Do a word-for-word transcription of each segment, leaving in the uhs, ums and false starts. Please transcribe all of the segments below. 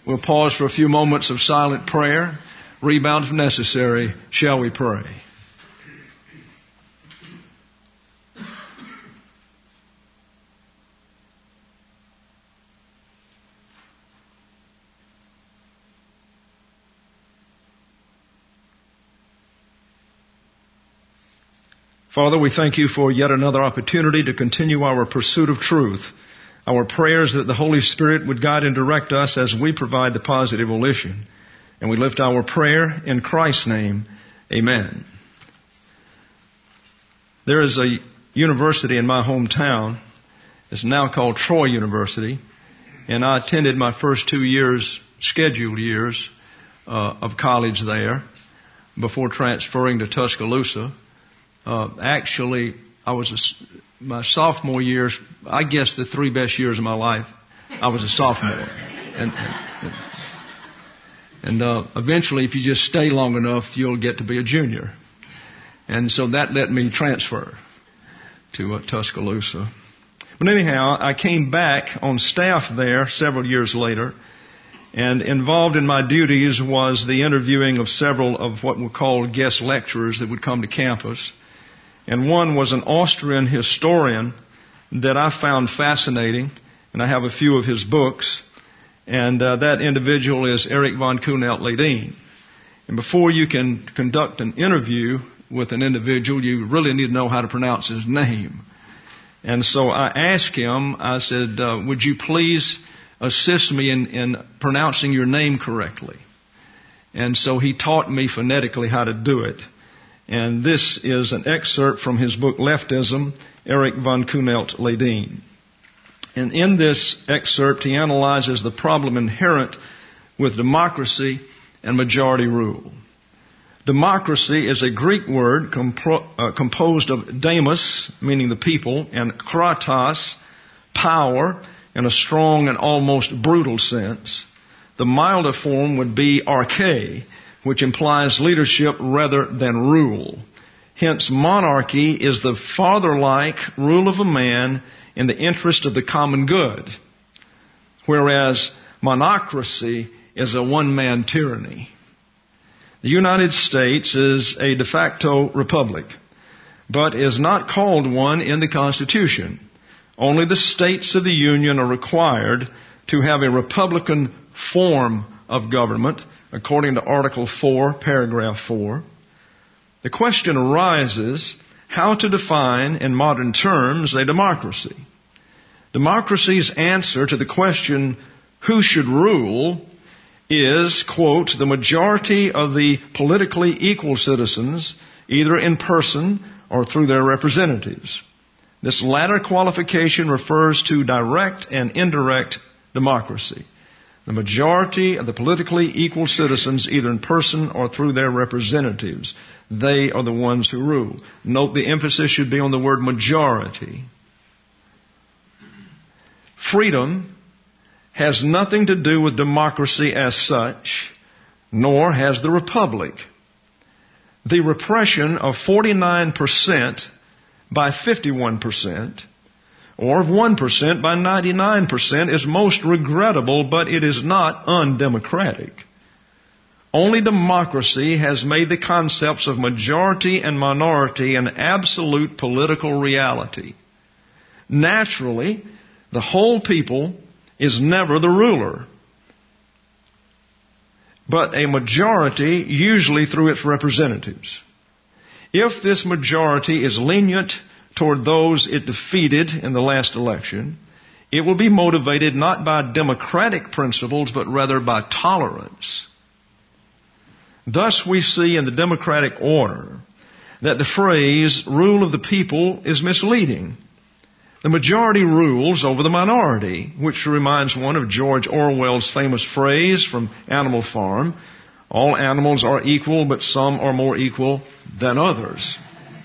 We'll pause for a few moments of silent prayer. Rebound if necessary. Shall we pray? Father, we thank you for yet another opportunity to continue our pursuit of truth. Our prayers that the Holy Spirit would guide and direct us as we provide the positive volition. And we lift our prayer in Christ's name. Amen. There is a university in my hometown. It's now called Troy University. And I attended my first two years, scheduled years, uh, of college there before transferring to Tuscaloosa. Uh, actually, I was a, my sophomore years, I guess the three best years of my life, I was a sophomore. And, and, and uh, eventually, if you just stay long enough, you'll get to be a junior. And so that let me transfer to uh, Tuscaloosa. But anyhow, I came back on staff there several years later, and involved in my duties was the interviewing of several of what were called guest lecturers that would come to campus. And one was an Austrian historian that I found fascinating, and I have a few of his books. And uh, that individual is Erich von Kuehnelt-Leddihn. And before you can conduct an interview with an individual, you really need to know how to pronounce his name. And so I asked him, I said, uh, would you please assist me in, in pronouncing your name correctly? And so he taught me phonetically how to do it. And this is an excerpt from his book, Leftism, Erich von Kuehnelt-Leddihn. And in this excerpt, he analyzes the problem inherent with democracy and majority rule. Democracy is a Greek word compro- uh, composed of demos, meaning the people, and kratos, power, in a strong and almost brutal sense. The milder form would be arche, which implies leadership rather than rule. Hence, monarchy is the father-like rule of a man in the interest of the common good, whereas monocracy is a one-man tyranny. The United States is a de facto republic, but is not called one in the Constitution. Only the states of the Union are required to have a republican form of government, according to Article four, Paragraph four. The question arises how to define in modern terms a democracy. Democracy's answer to the question, who should rule, is, quote, the majority of the politically equal citizens, either in person or through their representatives. This latter qualification refers to direct and indirect democracy. The majority of the politically equal citizens, either in person or through their representatives, they are the ones who rule. Note the emphasis should be on the word majority. Freedom has nothing to do with democracy as such, nor has the republic. The repression of forty-nine percent by fifty-one percent, or of one percent by ninety-nine percent, is most regrettable, but it is not undemocratic. Only democracy has made the concepts of majority and minority an absolute political reality. Naturally, the whole people is never the ruler, but a majority, usually through its representatives. If this majority is lenient toward those it defeated in the last election, it will be motivated not by democratic principles, but rather by tolerance. Thus we see in the democratic order that the phrase rule of the people is misleading. The majority rules over the minority, which reminds one of George Orwell's famous phrase from Animal Farm, all animals are equal, but some are more equal than others.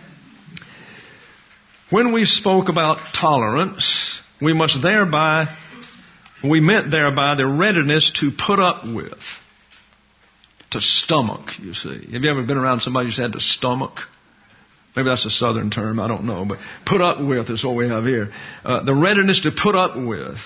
When we spoke about tolerance, we must thereby, we meant thereby the readiness to put up with, to stomach, you see. Have you ever been around somebody who's had to stomach? Maybe that's a southern term, I don't know, but put up with is what we have here. Uh, the readiness to put up with.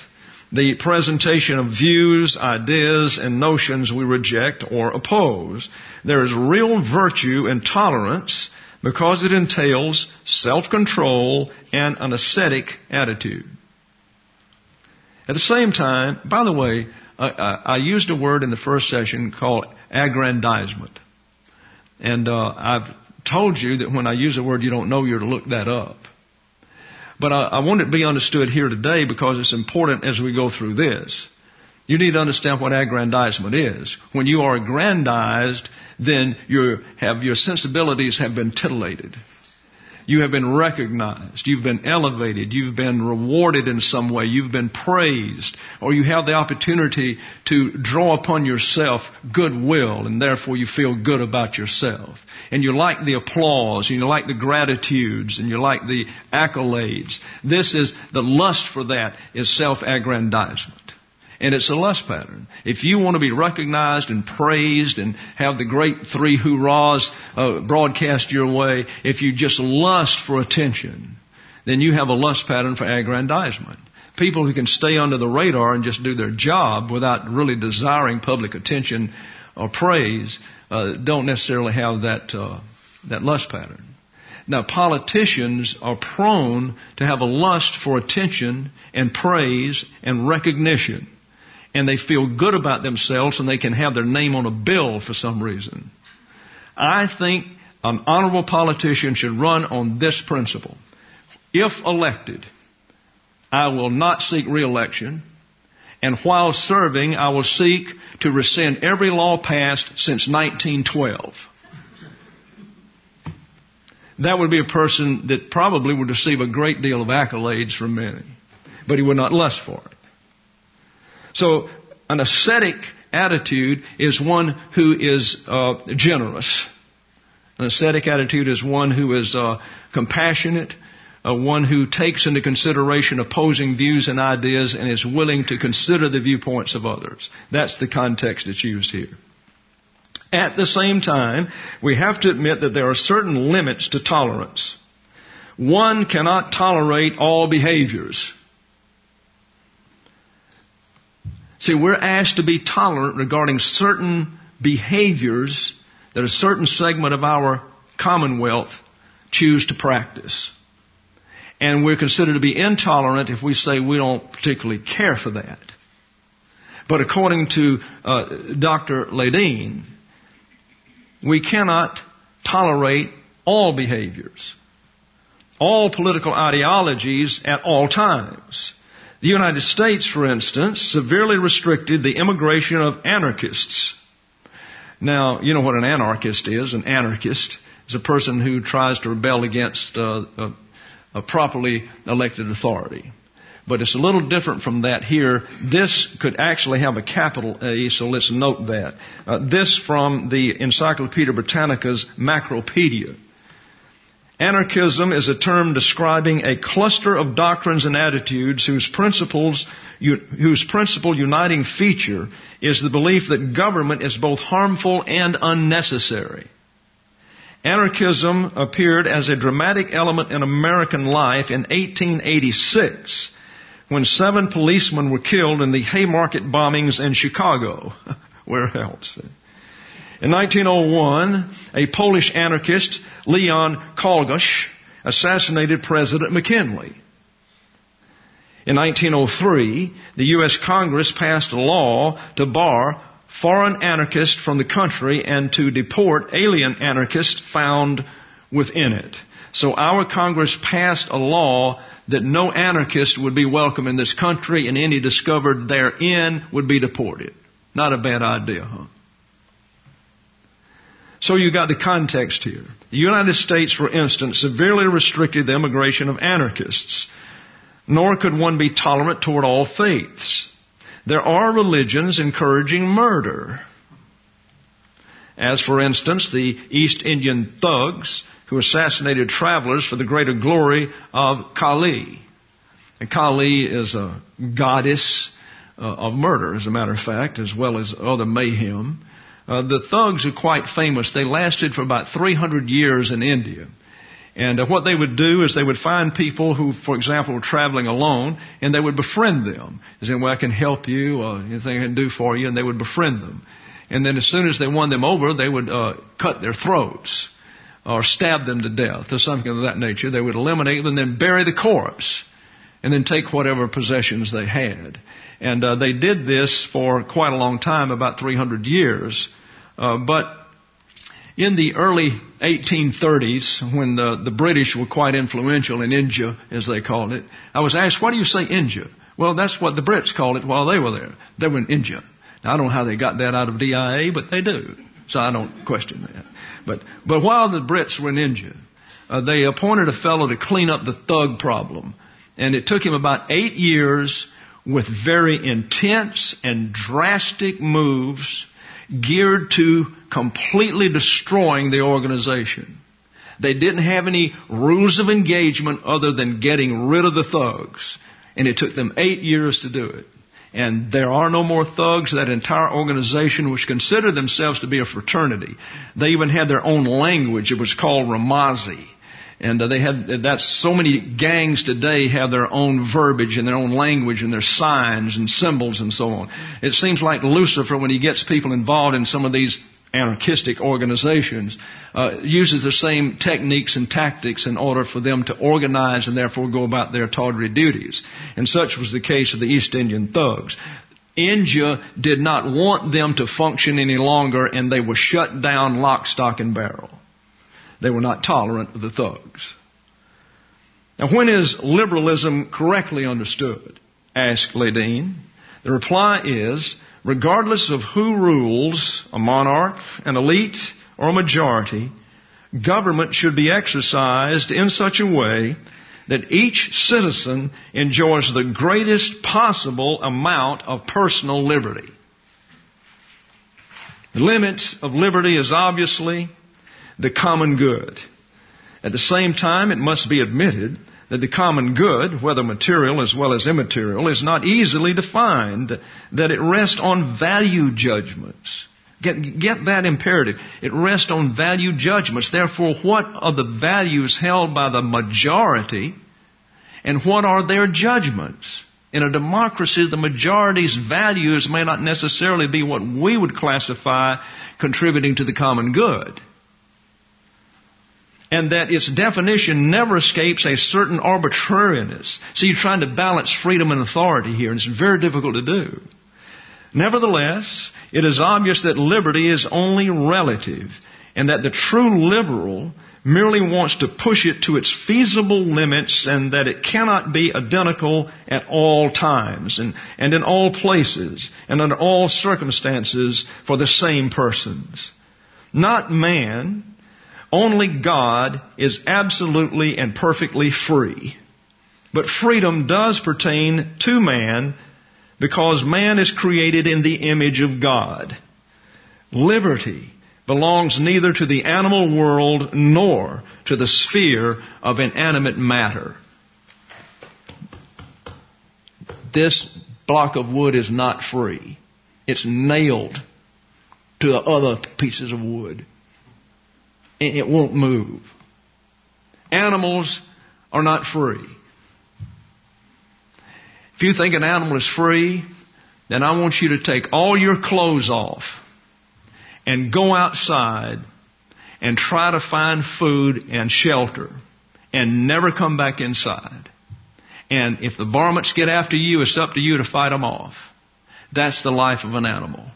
the presentation of views, ideas, and notions we reject or oppose. There is real virtue in tolerance because it entails self-control and an ascetic attitude. At the same time, by the way, I, I, I used a word in the first session called aggrandizement. And uh, I've told you that when I use a word you don't know, you're to look that up. But I, I want it to be understood here today because it's important as we go through this. You need to understand what aggrandizement is. When you are aggrandized, then you have, your sensibilities have been titillated. You have been recognized. You've been elevated. You've been rewarded in some way. You've been praised. Or you have the opportunity to draw upon yourself goodwill, and therefore you feel good about yourself. And you like the applause, and you like the gratitudes, and you like the accolades. This is, the lust for that is self-aggrandizement. And it's a lust pattern. If you want to be recognized and praised and have the great three hurrahs uh, broadcast your way, if you just lust for attention, then you have a lust pattern for aggrandizement. People who can stay under the radar and just do their job without really desiring public attention or praise uh, don't necessarily have that uh, that lust pattern. Now, politicians are prone to have a lust for attention and praise and recognition. And they feel good about themselves and they can have their name on a bill for some reason. I think an honorable politician should run on this principle. If elected, I will not seek re-election. And while serving, I will seek to rescind every law passed since nineteen twelve. That would be a person that probably would receive a great deal of accolades from many. But he would not lust for it. So, an ascetic attitude is one who is uh, generous. An ascetic attitude is one who is uh, compassionate, uh, one who takes into consideration opposing views and ideas and is willing to consider the viewpoints of others. That's the context that's used here. At the same time, we have to admit that there are certain limits to tolerance. One cannot tolerate all behaviors. See, we're asked to be tolerant regarding certain behaviors that a certain segment of our commonwealth choose to practice. And we're considered to be intolerant if we say we don't particularly care for that. But according to uh, Doctor Ledeen, we cannot tolerate all behaviors, all political ideologies at all times. The United States, for instance, severely restricted the immigration of anarchists. Now, you know what an anarchist is. An anarchist is a person who tries to rebel against uh, a, a properly elected authority. But it's a little different from that here. This could actually have a capital A, so let's note that. Uh, this from the Encyclopedia Britannica's Macropedia. Anarchism is a term describing a cluster of doctrines and attitudes whose principles, whose principal uniting feature is the belief that government is both harmful and unnecessary. Anarchism appeared as a dramatic element in American life in eighteen eighty-six, when seven policemen were killed in the Haymarket bombings in Chicago. Where else? In nineteen oh one, a Polish anarchist, Leon Kolgosz, assassinated President McKinley. In nineteen oh three, the U S Congress passed a law to bar foreign anarchists from the country and to deport alien anarchists found within it. So our Congress passed a law that no anarchist would be welcome in this country, and any discovered therein would be deported. Not a bad idea, huh? So you got the context here. The United States, for instance, severely restricted the immigration of anarchists. Nor could one be tolerant toward all faiths. There are religions encouraging murder. As, for instance, the East Indian thugs who assassinated travelers for the greater glory of Kali. And Kali is a goddess uh, of murder, as a matter of fact, as well as other mayhem. Uh, the thugs are quite famous. They lasted for about three hundred years in India. And uh, what they would do is they would find people who, for example, were traveling alone, and they would befriend them. As in, well, I can help you, or anything I can do for you, and they would befriend them. And then as soon as they won them over, they would uh, cut their throats or stab them to death or something of that nature. They would eliminate them and then bury the corpse and then take whatever possessions they had. And uh, they did this for quite a long time, about three hundred years. Uh, but in the early eighteen thirties, when the, the British were quite influential in India, as they called it, I was asked, why do you say India? Well, that's what the Brits called it while they were there. They were in India. Now, I don't know how they got that out of D I A, but they do. So I don't question that. But but while the Brits were in India, uh, they appointed a fellow to clean up the thug problem. And it took him about eight years with very intense and drastic moves geared to completely destroying the organization. They didn't have any rules of engagement other than getting rid of the thugs. And it took them eight years to do it. And there are no more thugs. That entire organization, which considered themselves to be a fraternity, they even had their own language. It was called Ramazi. And uh, they had, that's so many gangs today have their own verbiage and their own language and their signs and symbols and so on. It seems like Lucifer, when he gets people involved in some of these anarchistic organizations, uh, uses the same techniques and tactics in order for them to organize and therefore go about their tawdry duties. And such was the case of the East Indian thugs. India did not want them to function any longer, and they were shut down lock, stock, and barrel. They were not tolerant of the thugs. Now, when is liberalism correctly understood? Asked Ledeen. The reply is, regardless of who rules, a monarch, an elite, or a majority, government should be exercised in such a way that each citizen enjoys the greatest possible amount of personal liberty. The limit of liberty is obviously the common good. At the same time, it must be admitted that the common good, whether material as well as immaterial, is not easily defined, that it rests on value judgments. Get, get that imperative. It rests on value judgments. Therefore, what are the values held by the majority, and what are their judgments? In a democracy, the majority's values may not necessarily be what we would classify contributing to the common good. And that its definition never escapes a certain arbitrariness. So you're trying to balance freedom and authority here, and it's very difficult to do. Nevertheless, it is obvious that liberty is only relative, and that the true liberal merely wants to push it to its feasible limits, and that it cannot be identical at all times and, and in all places and under all circumstances for the same persons. Not man. Only God is absolutely and perfectly free. But freedom does pertain to man because man is created in the image of God. Liberty belongs neither to the animal world nor to the sphere of inanimate matter. This block of wood is not free. It's nailed to the other pieces of wood. It won't move. Animals are not free. If you think an animal is free, then I want you to take all your clothes off and go outside and try to find food and shelter and never come back inside. And if the varmints get after you, it's up to you to fight them off. That's the life of an animal.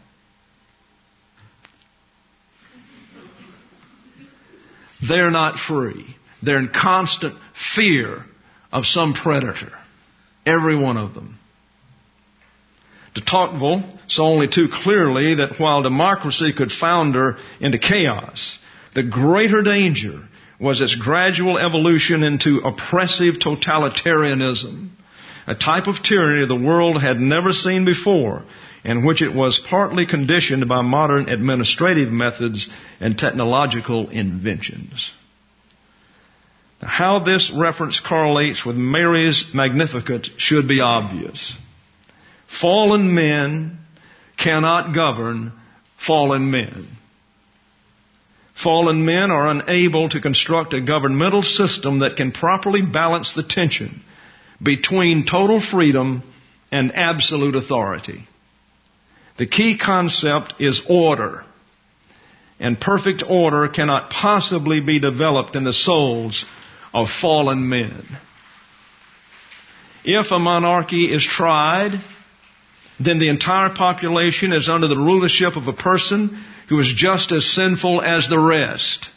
They're not free. They're in constant fear of some predator. Every one of them. De Tocqueville saw only too clearly that while democracy could founder into chaos, the greater danger was its gradual evolution into oppressive totalitarianism, a type of tyranny the world had never seen before, in which it was partly conditioned by modern administrative methods and technological inventions. Now, how this reference correlates with Mary's Magnificat should be obvious. Fallen men cannot govern fallen men. Fallen men are unable to construct a governmental system that can properly balance the tension between total freedom and absolute authority. The key concept is order, and perfect order cannot possibly be developed in the souls of fallen men. If a monarchy is tried, then the entire population is under the rulership of a person who is just as sinful as the rest.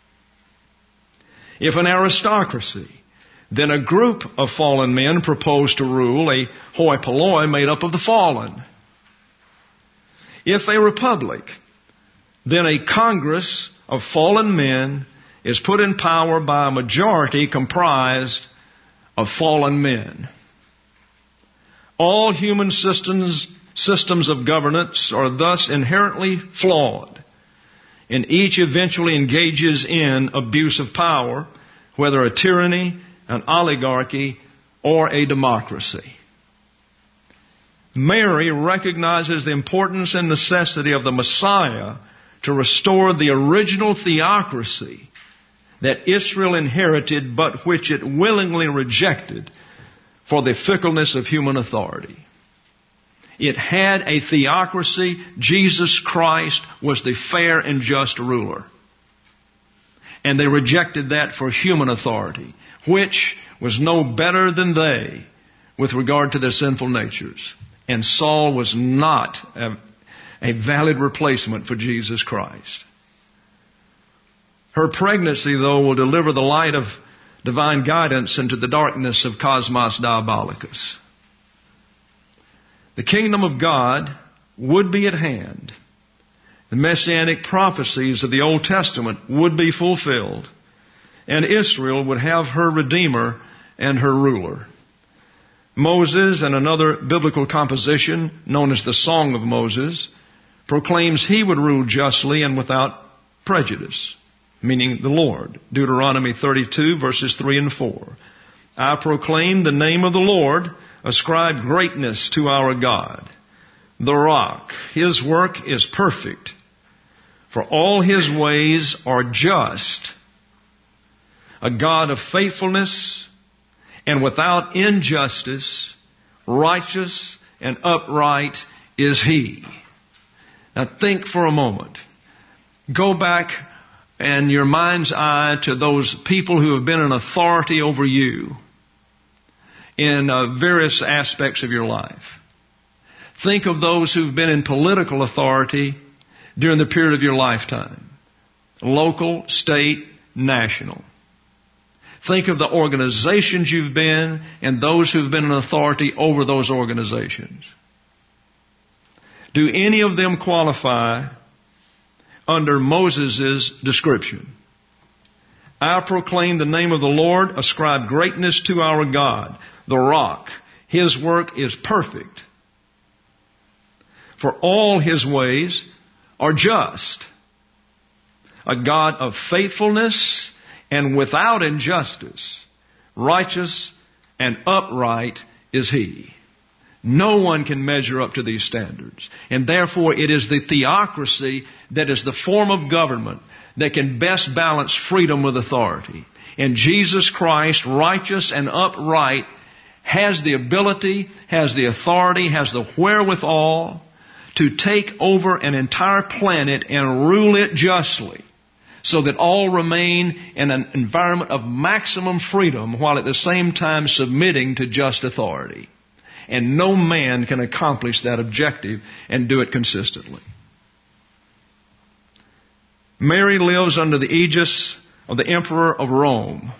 If an aristocracy, then a group of fallen men propose to rule, a hoi polloi made up of the fallen. If a republic, then a congress of fallen men is put in power by a majority comprised of fallen men. All human systems, systems of governance are thus inherently flawed, and each eventually engages in abuse of power, whether a tyranny, an oligarchy, or a democracy. Mary recognizes the importance and necessity of the Messiah to restore the original theocracy that Israel inherited, but which it willingly rejected for the fickleness of human authority. It had a theocracy. Jesus Christ was the fair and just ruler. And they rejected that for human authority, which was no better than they with regard to their sinful natures. And Saul was not a, a valid replacement for Jesus Christ. Her pregnancy, though, will deliver the light of divine guidance into the darkness of Cosmos Diabolicus. The kingdom of God would be at hand. The messianic prophecies of the Old Testament would be fulfilled, and Israel would have her Redeemer and her ruler. Moses, and another biblical composition known as the Song of Moses, proclaims he would rule justly and without prejudice, meaning the Lord. Deuteronomy thirty-two, verses three and four. I proclaim the name of the Lord, ascribe greatness to our God. The rock, His work is perfect, for all His ways are just. A God of faithfulness and without injustice, righteous and upright is He. Now think for a moment. Go back and your mind's eye to those people who have been in authority over you in uh, various aspects of your life. Think of those who've been in political authority during the period of your lifetime. Local, state, national. Think of the organizations you've been and those who've been in authority over those organizations. Do any of them qualify under Moses' description? I proclaim the name of the Lord, ascribe greatness to our God, the rock. His work is perfect. For all His ways are just. A God of faithfulness and without injustice, righteous and upright is He. No one can measure up to these standards. And therefore it is the theocracy that is the form of government that can best balance freedom with authority. And Jesus Christ, righteous and upright, has the ability, has the authority, has the wherewithal to take over an entire planet and rule it justly, so that all remain in an environment of maximum freedom while at the same time submitting to just authority. And no man can accomplish that objective and do it consistently. Mary lives under the aegis of the Emperor of Rome.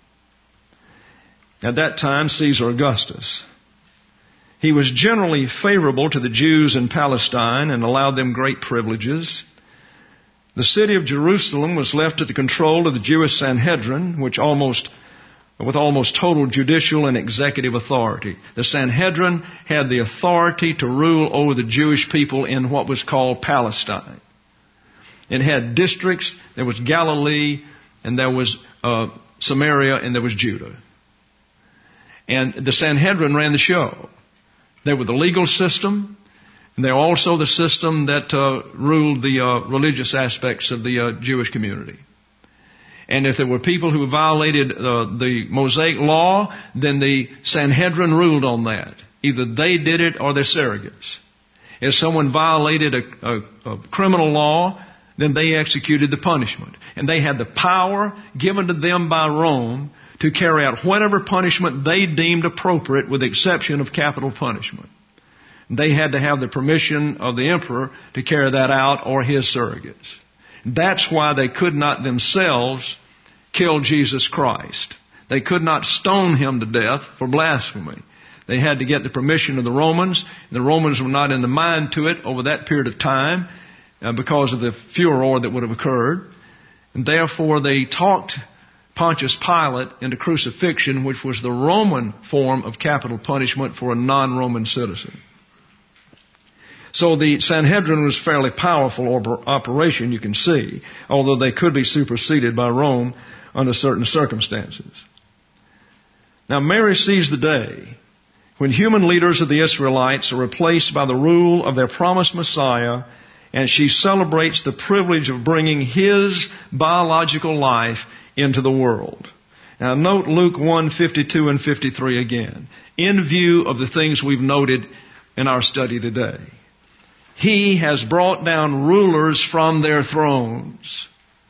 At that time, Caesar Augustus. He was generally favorable to the Jews in Palestine and allowed them great privileges. The city of Jerusalem was left to the control of the Jewish Sanhedrin, which almost, with almost total judicial and executive authority. The Sanhedrin had the authority to rule over the Jewish people in what was called Palestine. It had districts. There was Galilee, and there was uh, Samaria, and there was Judah. And the Sanhedrin ran the show. They were the legal system. And they're also the system that uh, ruled the uh, religious aspects of the uh, Jewish community. And if there were people who violated uh, the Mosaic law, then the Sanhedrin ruled on that. Either they did it or their surrogates. If someone violated a, a, a criminal law, then they executed the punishment. And they had the power given to them by Rome to carry out whatever punishment they deemed appropriate, with the exception of capital punishment. They had to have the permission of the emperor to carry that out, or his surrogates. That's why they could not themselves kill Jesus Christ. They could not stone him to death for blasphemy. They had to get the permission of the Romans. The Romans were not in the mind to it over that period of time uh, because of the furor that would have occurred. And therefore they talked Pontius Pilate into crucifixion, which was the Roman form of capital punishment for a non-Roman citizen. So the Sanhedrin was a fairly powerful operation, you can see, although they could be superseded by Rome under certain circumstances. Now Mary sees the day when human leaders of the Israelites are replaced by the rule of their promised Messiah, and she celebrates the privilege of bringing his biological life into the world. Now note Luke one, fifty-two and fifty-three again, in view of the things we've noted in our study today. He has brought down rulers from their thrones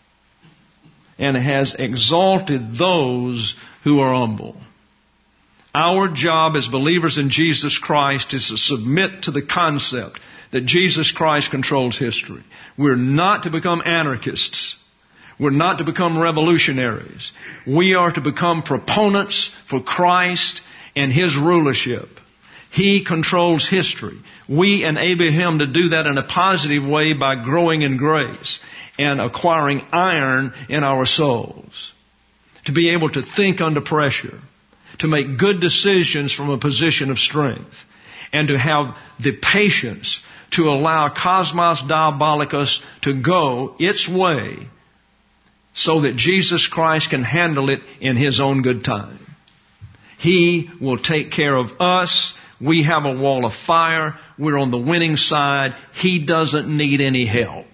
and has exalted those who are humble. Our job as believers in Jesus Christ is to submit to the concept that Jesus Christ controls history. We're not to become anarchists. We're not to become revolutionaries. We are to become proponents for Christ and his rulership. He controls history. We enable him to do that in a positive way by growing in grace and acquiring iron in our souls. To be able to think under pressure. To make good decisions from a position of strength. And to have the patience to allow Cosmos Diabolicus to go its way so that Jesus Christ can handle it in his own good time. He will take care of us. We have a wall of fire. We're on the winning side. He doesn't need any help.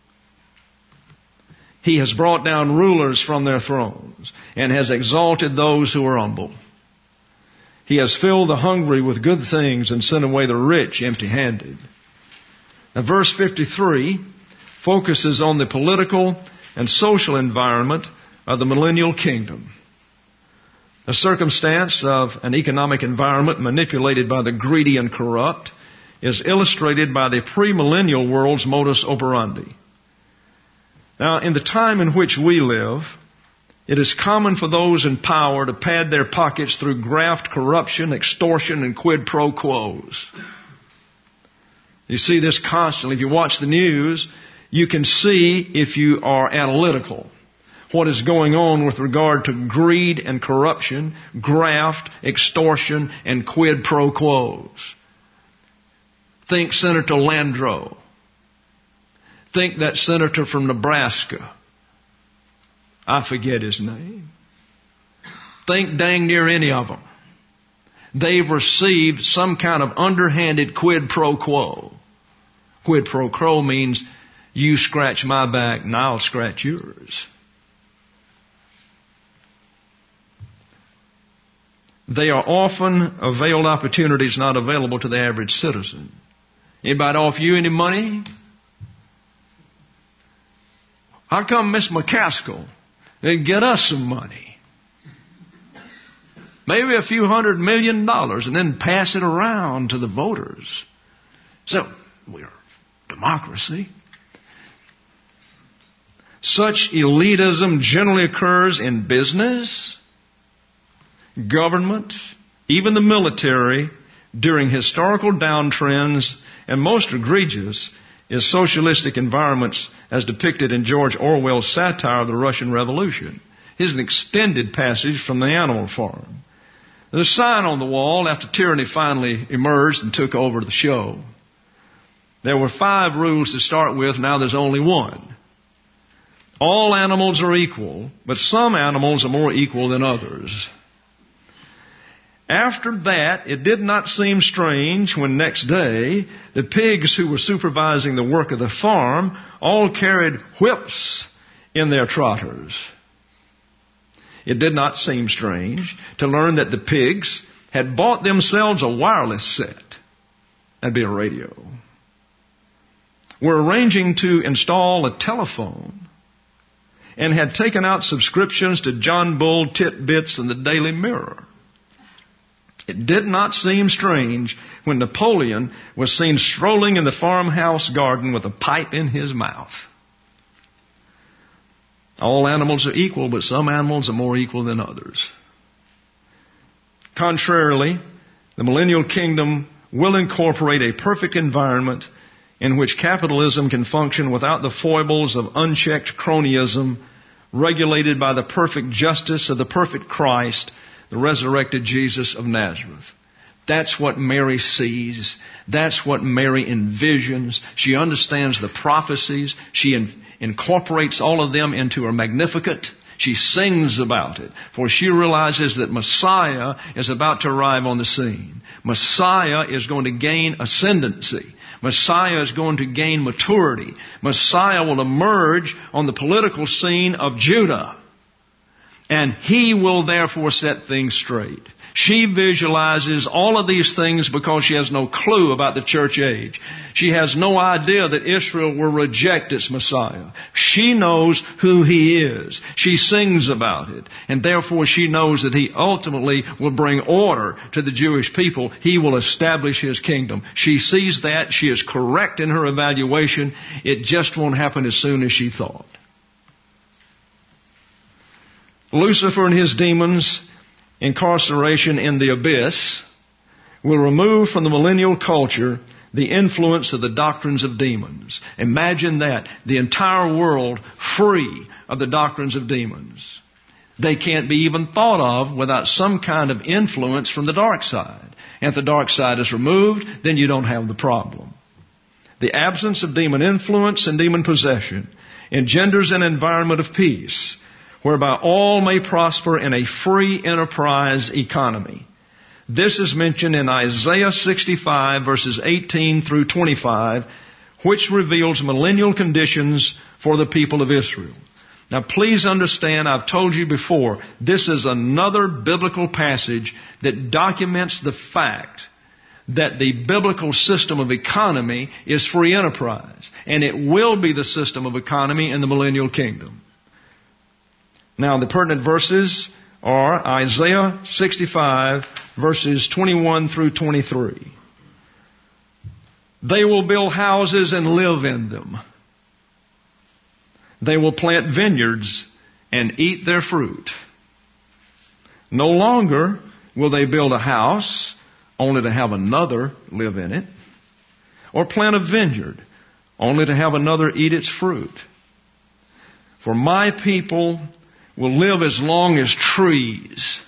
He has brought down rulers from their thrones and has exalted those who are humble. He has filled the hungry with good things and sent away the rich empty-handed. Now, verse fifty-three focuses on the political and social environment of the millennial kingdom. A circumstance of an economic environment manipulated by the greedy and corrupt is illustrated by the premillennial world's modus operandi. Now, in the time in which we live, it is common for those in power to pad their pockets through graft, corruption, extortion, and quid pro quos. You see this constantly. If you watch the news, you can see, if you are analytical, what is going on with regard to greed and corruption, graft, extortion, and quid pro quos. Think Senator Landrieu. Think that senator from Nebraska. I forget his name. Think dang near any of them. They've received some kind of underhanded quid pro quo. Quid pro quo means you scratch my back and I'll scratch yours. They are often veiled opportunities not available to the average citizen. Anybody offer you any money? How come Miss McCaskill didn't get us some money? Maybe a few hundred million dollars and then pass it around to the voters. So, we're democracy. Such elitism generally occurs in business, government, even the military, during historical downtrends, and most egregious is socialistic environments as depicted in George Orwell's satire of the Russian Revolution. Here's an extended passage from the Animal Farm. There's a sign on the wall after tyranny finally emerged and took over the show. There were five rules to start with, now there's only one. All animals are equal, but some animals are more equal than others. After that, it did not seem strange when next day the pigs who were supervising the work of the farm all carried whips in their trotters. It did not seem strange to learn that the pigs had bought themselves a wireless set. That'd be a radio. Were arranging to install a telephone and had taken out subscriptions to John Bull, Titbits, and the Daily Mirror. It did not seem strange when Napoleon was seen strolling in the farmhouse garden with a pipe in his mouth. All animals are equal, but some animals are more equal than others. Contrarily, the millennial kingdom will incorporate a perfect environment in which capitalism can function without the foibles of unchecked cronyism, regulated by the perfect justice of the perfect Christ, the resurrected Jesus of Nazareth. That's what Mary sees. That's what Mary envisions. She understands the prophecies. She in, incorporates all of them into her Magnificat. She sings about it, for she realizes that Messiah is about to arrive on the scene. Messiah is going to gain ascendancy. Messiah is going to gain maturity. Messiah will emerge on the political scene of Judah. And He will therefore set things straight. She visualizes all of these things because she has no clue about the church age. She has no idea that Israel will reject its Messiah. She knows who He is. She sings about it. And therefore she knows that He ultimately will bring order to the Jewish people. He will establish His kingdom. She sees that. She is correct in her evaluation. It just won't happen as soon as she thought. Lucifer and his demons' incarceration in the abyss will remove from the millennial culture the influence of the doctrines of demons. Imagine that. The entire world free of the doctrines of demons. They can't be even thought of without some kind of influence from the dark side. And if the dark side is removed, then you don't have the problem. The absence of demon influence and demon possession engenders an environment of peace, whereby all may prosper in a free enterprise economy. This is mentioned in Isaiah sixty-five, verses eighteen through twenty-five, which reveals millennial conditions for the people of Israel. Now please understand, I've told you before, this is another biblical passage that documents the fact that the biblical system of economy is free enterprise. And it will be the system of economy in the millennial kingdom. Now, the pertinent verses are Isaiah sixty-five, verses twenty-one through twenty-three. They will build houses and live in them. They will plant vineyards and eat their fruit. No longer will they build a house only to have another live in it, or plant a vineyard only to have another eat its fruit. For my people will live as long as trees.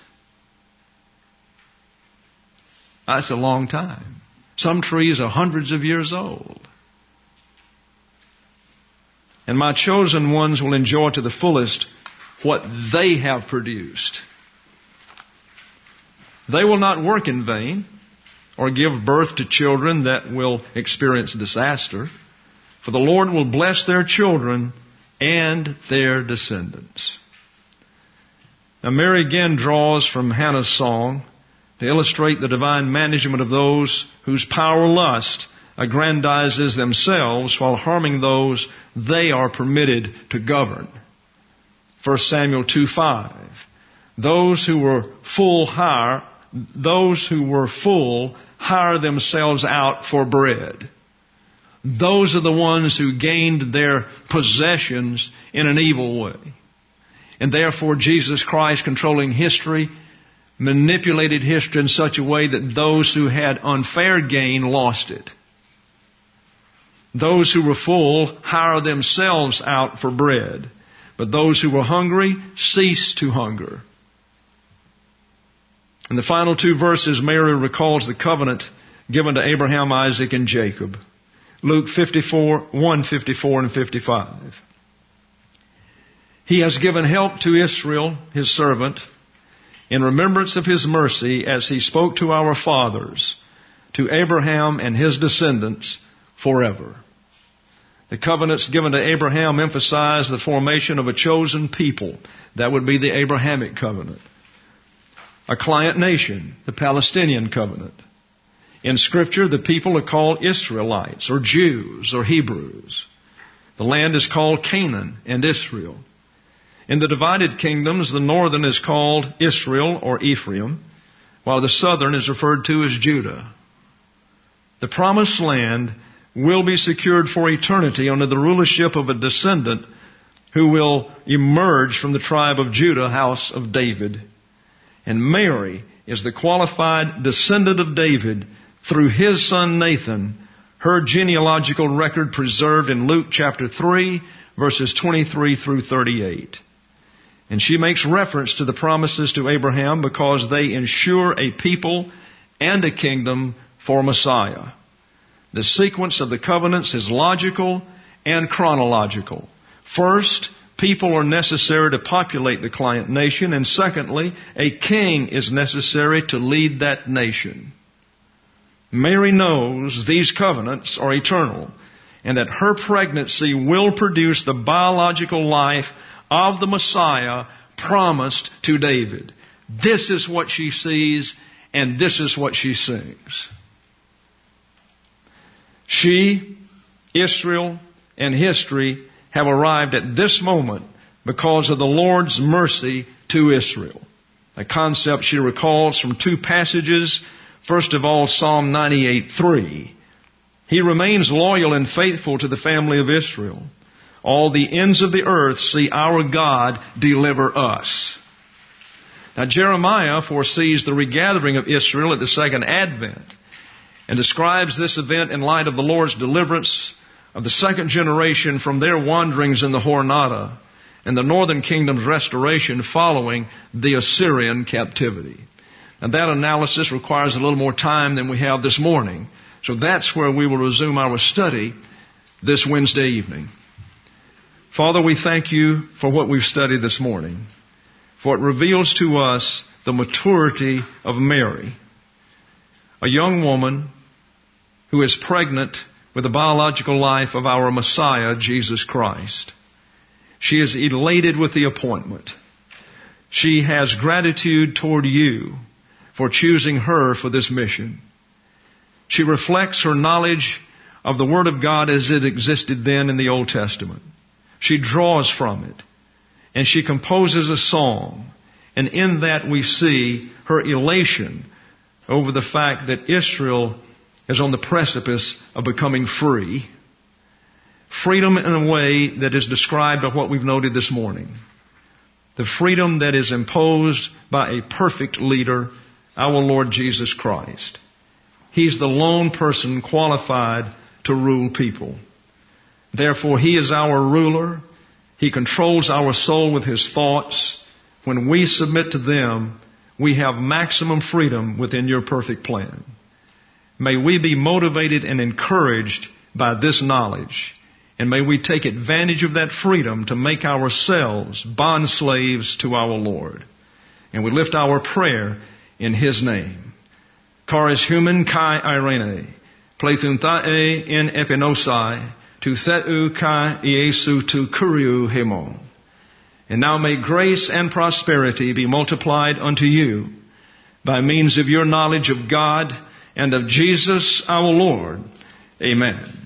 That's a long time. Some trees are hundreds of years old. And my chosen ones will enjoy to the fullest what they have produced. They will not work in vain or give birth to children that will experience disaster. For the Lord will bless their children and their descendants. Now Mary again draws from Hannah's song to illustrate the divine management of those whose power lust aggrandizes themselves while harming those they are permitted to govern. First Samuel two five. Those who were full hire, those who were full hire themselves out for bread. Those are the ones who gained their possessions in an evil way. And therefore Jesus Christ, controlling history, manipulated history in such a way that those who had unfair gain lost it. Those who were full hire themselves out for bread, but those who were hungry cease to hunger. In the final two verses, Mary recalls the covenant given to Abraham, Isaac, and Jacob. Luke fifty-four, one fifty-four and fifty-five. He has given help to Israel, His servant, in remembrance of His mercy as He spoke to our fathers, to Abraham and his descendants forever. The covenants given to Abraham emphasize the formation of a chosen people. That would be the Abrahamic covenant. A client nation, the Palestinian covenant. In Scripture, the people are called Israelites or Jews or Hebrews. The land is called Canaan and Israel. In the divided kingdoms, the northern is called Israel or Ephraim, while the southern is referred to as Judah. The promised land will be secured for eternity under the rulership of a descendant who will emerge from the tribe of Judah, house of David. And Mary is the qualified descendant of David through his son Nathan, her genealogical record preserved in Luke chapter three, verses twenty-three through thirty-eight. And she makes reference to the promises to Abraham because they ensure a people and a kingdom for Messiah. The sequence of the covenants is logical and chronological. First, people are necessary to populate the client nation, and secondly, a king is necessary to lead that nation. Mary knows these covenants are eternal and that her pregnancy will produce the biological life of the Messiah promised to David. This is what she sees, and this is what she sings. She, Israel, and history have arrived at this moment because of the Lord's mercy to Israel. A concept she recalls from two passages. First of all, Psalm ninety-eight three. He remains loyal and faithful to the family of Israel. All the ends of the earth see our God deliver us. Now, Jeremiah foresees the regathering of Israel at the second advent and describes this event in light of the Lord's deliverance of the second generation from their wanderings in the Hornada and the northern kingdom's restoration following the Assyrian captivity. And that analysis requires a little more time than we have this morning. So that's where we will resume our study this Wednesday evening. Father, we thank you for what we've studied this morning, for it reveals to us the maturity of Mary, a young woman who is pregnant with the biological life of our Messiah, Jesus Christ. She is elated with the appointment. She has gratitude toward you for choosing her for this mission. She reflects her knowledge of the Word of God as it existed then in the Old Testament. She draws from it, and she composes a song. And in that we see her elation over the fact that Israel is on the precipice of becoming free. Freedom in a way that is described by what we've noted this morning. The freedom that is imposed by a perfect leader, our Lord Jesus Christ. He's the lone person qualified to rule people. Therefore, He is our ruler. He controls our soul with His thoughts. When we submit to them, we have maximum freedom within your perfect plan. May we be motivated and encouraged by this knowledge. And may we take advantage of that freedom to make ourselves bond slaves to our Lord. And we lift our prayer in His name. Charis human kai irene, plethuntae in epinosai, tu thetu kai Iesu tu kuriu hemo. And now may grace and prosperity be multiplied unto you by means of your knowledge of God and of Jesus our Lord. Amen.